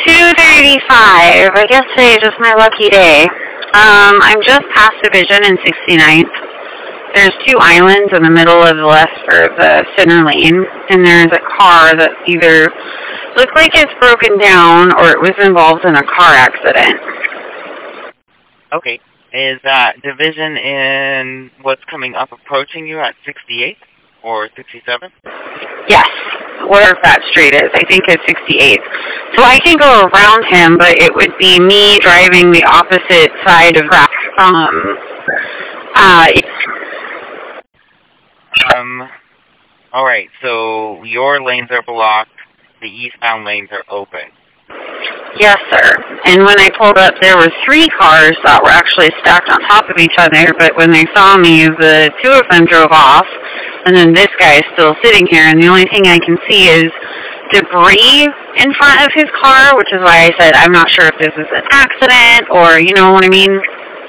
2:35. I guess today's just my lucky day. I'm just past Division in 69th. There's two islands in the middle of the left or the center lane, and there's a car that either looks like it's broken down or it was involved in a car accident. Okay. Is that Division in what's coming up approaching you at 68 or 67? Yes, where that street is. I think it's 68th. So I can go around him, but it would be me driving the opposite side of that. All right, so your lanes are blocked. The eastbound lanes are open. Yes, sir. And when I pulled up, there were three cars that were actually stacked on top of each other, but when they saw me, the two of them drove off, and then this guy is still sitting here, and the only thing I can see is debris in front of his car, which is why I said I'm not sure if this is an accident or, you know what I mean?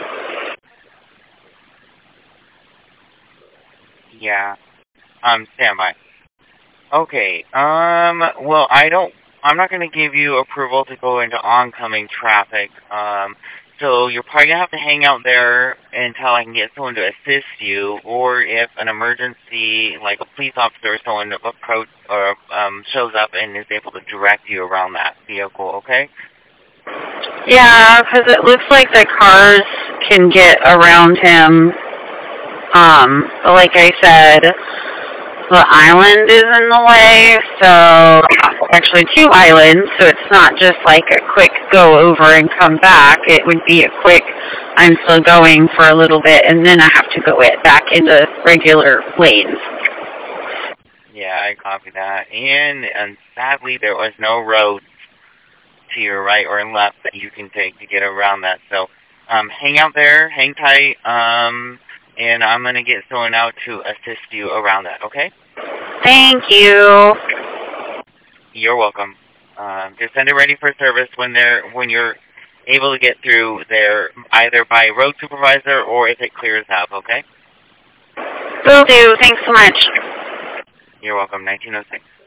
Yeah. Stand by. Okay, well, I'm not going to give you approval to go into oncoming traffic, so you're probably going to have to hang out there until I can get someone to assist you, or if an emergency, like a police officer or someone approach or shows up and is able to direct you around that vehicle, okay? Yeah, because it looks like the cars can get around him. Like I said, the island is in the way, so actually two islands, so it's not just like a quick go over and come back. It would be a quick, I'm still going for a little bit, and then I have to go back into regular lanes. Yeah, I copy that. And sadly, there was no road to your right or left that you can take to get around that. So hang out there, hang tight, and I'm going to get someone out to assist you around that, okay? Thank you. You're welcome. Just send it ready for service when you're able to get through there, either by road supervisor or if it clears up, okay? Will do. Thanks so much. You're welcome. 1906.